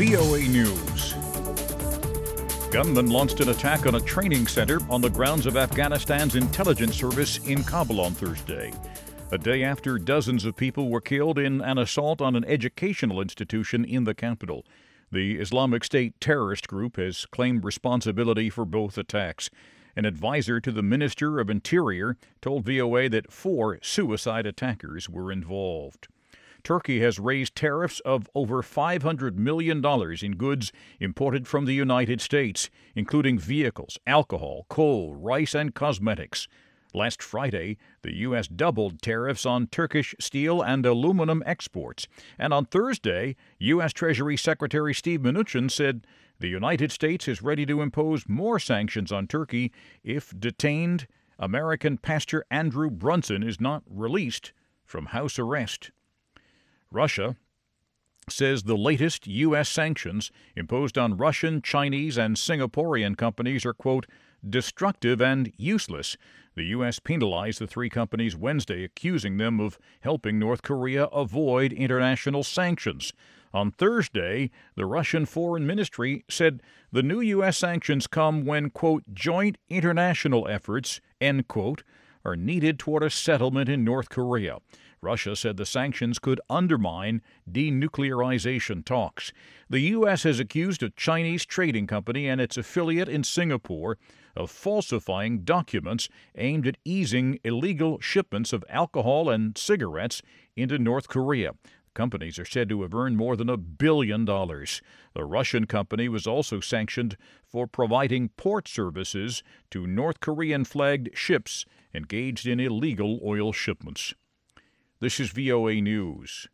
VOA News. Gunmen launched an attack on a training center on the grounds of Afghanistan's intelligence service in Kabul on Thursday, a day after dozens of people were killed in an assault on an educational institution in the capital. The Islamic State terrorist group has claimed responsibility for both attacks. An advisor to the Minister of Interior told VOA that 4 suicide attackers were involved. Turkey has raised tariffs of over $500 million in goods imported from the United States, including vehicles, alcohol, coal, rice, and cosmetics. Last Friday, the U.S. doubled tariffs on Turkish steel and aluminum exports. And on Thursday, U.S. Treasury Secretary Steve Mnuchin said the United States is ready to impose more sanctions on Turkey if detained American pastor Andrew Brunson is not released from house arrest. Russia says the latest U.S. sanctions imposed on Russian, Chinese, and Singaporean companies are, quote, destructive and useless. The U.S. penalized the 3 companies Wednesday, accusing them of helping North Korea avoid international sanctions. On Thursday, the Russian Foreign Ministry said the new U.S. sanctions come when, quote, joint international efforts, end quote, are needed toward a settlement in North Korea. Russia said the sanctions could undermine denuclearization talks. The U.S. has accused a Chinese trading company and its affiliate in Singapore of falsifying documents aimed at easing illegal shipments of alcohol and cigarettes into North Korea. Companies are said to have earned more than $1 billion. The Russian company was also sanctioned for providing port services to North Korean-flagged ships engaged in illegal oil shipments. This is VOA News.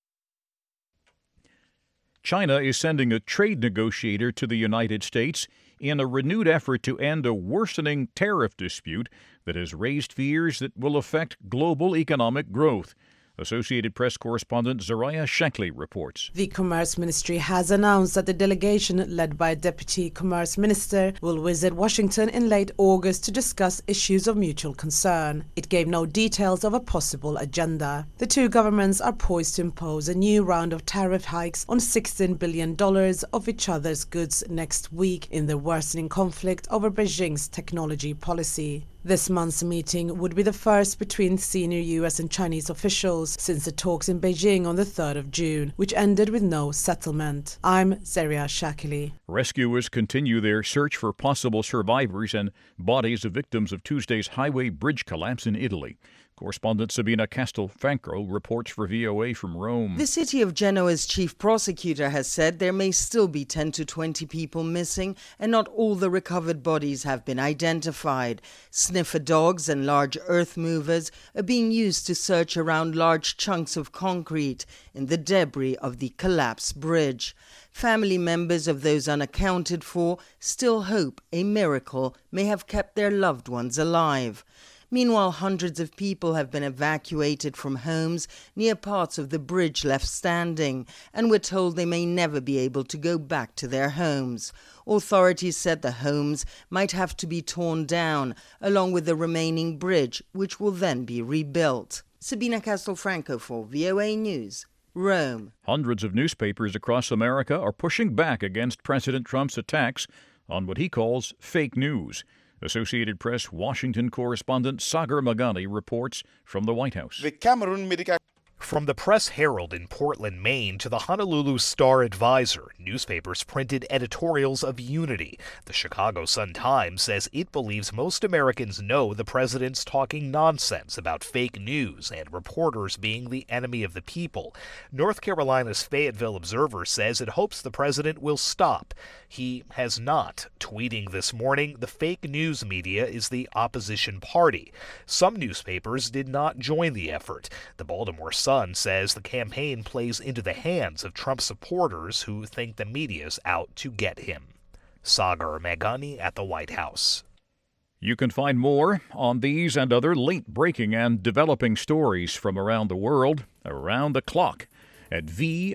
China is sending a trade negotiator to the United States in a renewed effort to end a worsening tariff dispute that has raised fears that will affect global economic growth. Associated Press correspondent Zariah Shackley reports. The Commerce Ministry has announced that the delegation, led by Deputy Commerce Minister, will visit Washington in late August to discuss issues of mutual concern. It gave no details of a possible agenda. The 2 governments are poised to impose a new round of tariff hikes on $16 billion of each other's goods next week in the worsening conflict over Beijing's technology policy. This month's meeting would be the first between senior U.S. and Chinese officials since the talks in Beijing on the 3rd of June, which ended with no settlement. I'm Zariah Shackley. Rescuers continue their search for possible survivors and bodies of victims of Tuesday's highway bridge collapse in Italy. Correspondent Sabina Castelfranco reports for VOA from Rome. The city of Genoa's chief prosecutor has said there may still be 10 to 20 people missing and not all the recovered bodies have been identified. Sniffer dogs and large earth movers are being used to search around large chunks of concrete in the debris of the collapsed bridge. Family members of those unaccounted for still hope a miracle may have kept their loved ones alive. Meanwhile, hundreds of people have been evacuated from homes near parts of the bridge left standing, and were told they may never be able to go back to their homes. Authorities said the homes might have to be torn down, along with the remaining bridge, which will then be rebuilt. Sabina Castelfranco for VOA News, Rome. Hundreds of newspapers across America are pushing back against President Trump's attacks on what he calls fake news. Associated Press Washington correspondent Sagar Magani reports from the White House. The Cameroon Medical From the Press Herald in Portland, Maine to the Honolulu Star-Advisor, newspapers printed editorials of unity. The Chicago Sun-Times says it believes most Americans know the president's talking nonsense about fake news and reporters being the enemy of the people. North Carolina's Fayetteville Observer says it hopes the president will stop. He has not. Tweeting this morning, the fake news media is the opposition party. Some newspapers did not join the effort. The Baltimore Sun says the campaign plays into the hands of Trump supporters who think the media's out to get him. Sagar Magani at the White House. You can find more on these and other late-breaking and developing stories from around the world, around the clock, at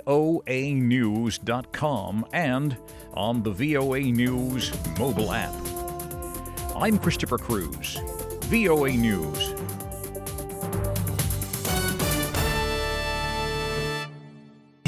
voanews.com and on the VOA News mobile app. I'm Christopher Cruz, VOA News.